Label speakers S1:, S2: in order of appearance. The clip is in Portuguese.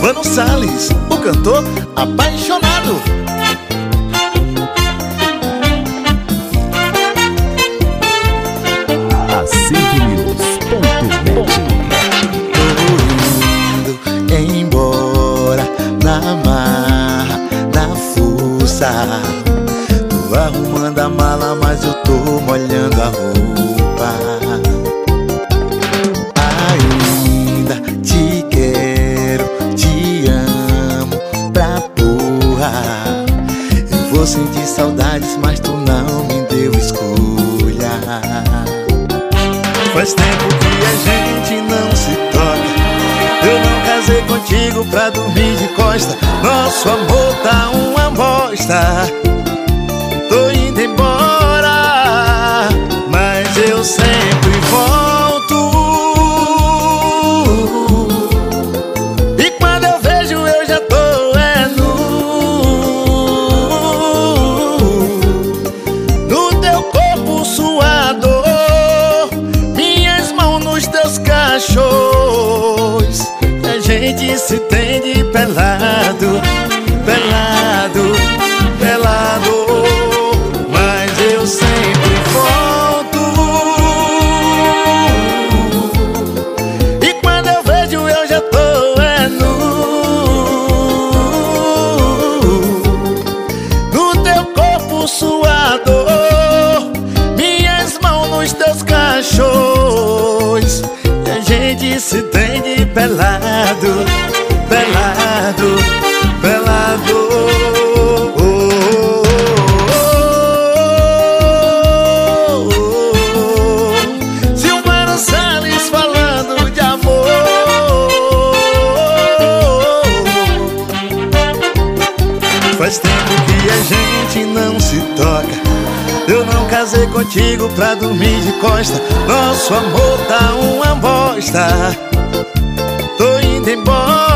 S1: Silvano Salles, o cantor apaixonado.
S2: Tô indo embora na marra, na força. Tô arrumando a mala, mas eu tô molhando a roupa. Ainda te quero, te amo pra porra. Eu vou sentir saudades, mas tu não me deu escolha.
S1: Faz tempo que a gente não se toca. Eu não casei contigo pra dormir de costa. Nosso amor tá uma bosta. Tô indo embora, mas eu sempre volto. E quando eu vejo eu já tô no teu corpo suado, minhas mãos nos teus cachos. A gente se tem de pelado, pelado, pelado. Mas eu sempre volto. E quando eu vejo eu já tô no teu corpo suado, minhas mãos nos teus cachos. E a gente se tem de pelado, pelado, pelado. Silvano Salles falando de amor. Faz tempo que a gente não se toca. Eu não casei contigo pra dormir de costa. Nosso amor tá uma bosta. Tô indo embora.